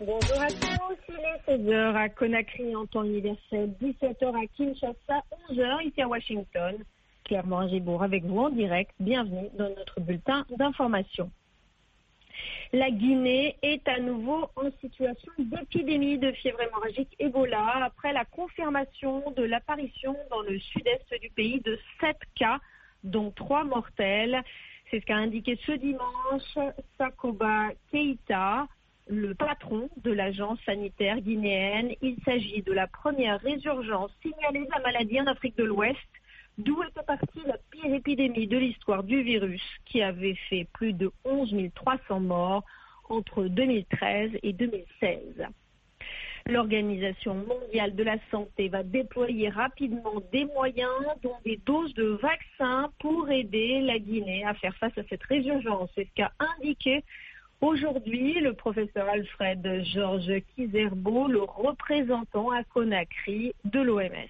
Bonjour à tous, il est 16h à Conakry en temps universel, 17h à Kinshasa, 11h ici à Washington. Claire Morin-Gébour avec vous en direct, bienvenue dans notre bulletin d'information. La Guinée est à nouveau en situation d'épidémie de fièvre hémorragique Ebola après la confirmation de l'apparition dans le sud-est du pays de 7 cas, dont 3 mortels. C'est ce qu'a indiqué ce dimanche Sakoba Keïta, le patron de l'agence sanitaire guinéenne. Il s'agit de la première résurgence signalée de la maladie en Afrique de l'Ouest, d'où était partie la pire épidémie de l'histoire du virus, qui avait fait plus de 11 300 morts entre 2013 et 2016. L'Organisation mondiale de la santé va déployer rapidement des moyens, dont des doses de vaccins, pour aider la Guinée à faire face à cette résurgence. C'est ce qu'a indiqué aujourd'hui le professeur Alfred Georges Kizerbo, le représentant à Conakry de l'OMS.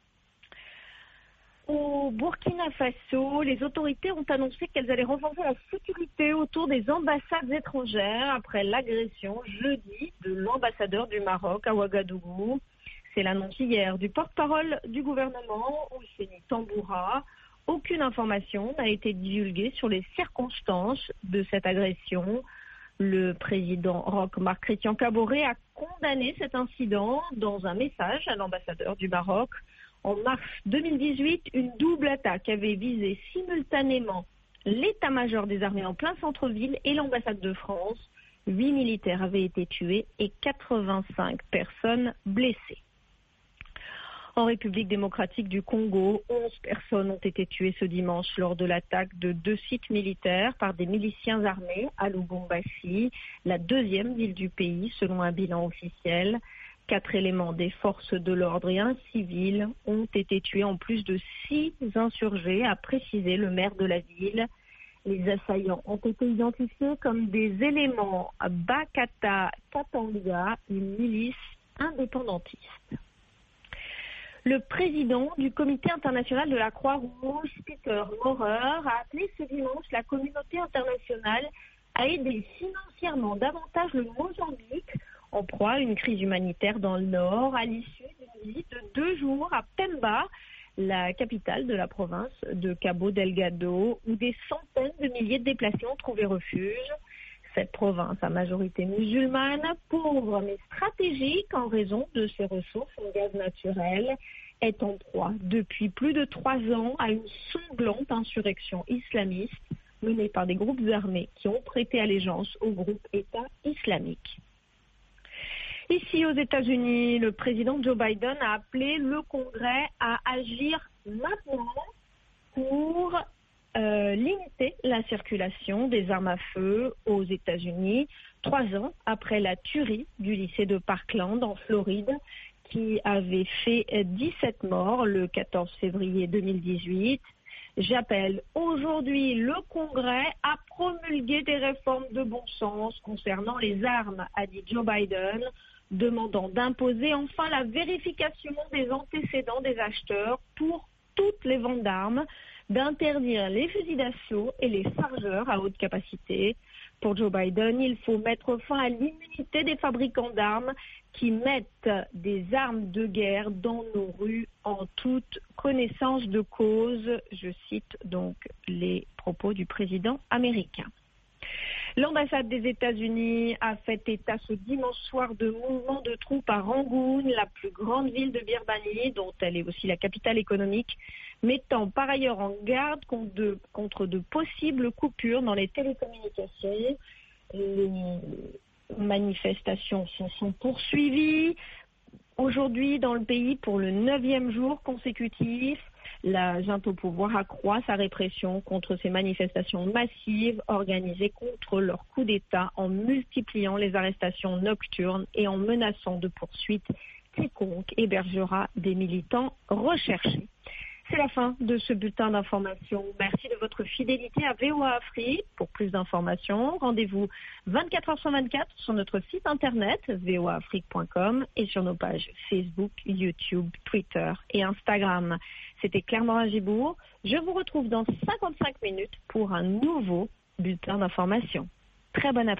Au Burkina Faso, les autorités ont annoncé qu'elles allaient renforcer la sécurité autour des ambassades étrangères après l'agression jeudi de l'ambassadeur du Maroc à Ouagadougou. C'est l'annonce hier du porte-parole du gouvernement, Ousseini Tamboura. Aucune information n'a été divulguée sur les circonstances de cette agression. Le président Roch Marc Christian Kaboré a condamné cet incident dans un message à l'ambassadeur du Maroc. En mars 2018, une double attaque avait visé simultanément l'état-major des armées en plein centre-ville et l'ambassade de France. 8 militaires avaient été tués et 85 personnes blessées. En République démocratique du Congo, 11 personnes ont été tuées ce dimanche lors de l'attaque de 2 sites militaires par des miliciens armés à Lubumbashi, la deuxième ville du pays selon un bilan officiel. 4 éléments des forces de l'ordre et un civil ont été tués en plus de 6 insurgés, a précisé le maire de la ville. Les assaillants ont été identifiés comme des éléments Bakata Katanga, une milice indépendantiste. Le président du Comité international de la Croix-Rouge, Peter Maurer, a appelé ce dimanche la communauté internationale à aider financièrement davantage le Mozambique, en proie à une crise humanitaire dans le nord, à l'issue d'une visite de 2 jours à Pemba, la capitale de la province de Cabo Delgado, où des centaines de milliers de déplacés ont trouvé refuge. Cette province à majorité musulmane, pauvre mais stratégique en raison de ses ressources en gaz naturel, est en proie depuis plus de 3 ans à une sanglante insurrection islamiste menée par des groupes armés qui ont prêté allégeance au groupe État islamique. Ici aux États-Unis, le président Joe Biden a appelé le Congrès à agir maintenant pour limiter la circulation des armes à feu aux États-Unis, 3 ans après la tuerie du lycée de Parkland en Floride, qui avait fait 17 morts le 14 février 2018. J'appelle aujourd'hui le Congrès à promulguer des réformes de bon sens concernant les armes, a dit Joe Biden, demandant d'imposer enfin la vérification des antécédents des acheteurs pour toutes les ventes d'armes, d'interdire les fusils d'assaut et les chargeurs à haute capacité. Pour Joe Biden, il faut mettre fin à l'immunité des fabricants d'armes qui mettent des armes de guerre dans nos rues en toute connaissance de cause. Je cite donc les propos du président américain. L'ambassade des États-Unis a fait état ce dimanche soir de mouvements de troupes à Rangoon, la plus grande ville de Birmanie, dont elle est aussi la capitale économique, mettant par ailleurs en garde contre de possibles coupures dans les télécommunications. Les manifestations se sont poursuivies aujourd'hui dans le pays pour le 9e jour consécutif. La junte au pouvoir accroît sa répression contre ces manifestations massives organisées contre leur coup d'État en multipliant les arrestations nocturnes et en menaçant de poursuites quiconque hébergera des militants recherchés. C'est la fin de ce bulletin d'information. Merci de votre fidélité à VOA Afrique. Pour plus d'informations, rendez-vous 24h/24 sur notre site internet voaafrique.com et sur nos pages Facebook, YouTube, Twitter et Instagram. C'était Claire Morin-Gébour. Je vous retrouve dans 55 minutes pour un nouveau bulletin d'information. Très bon après-midi.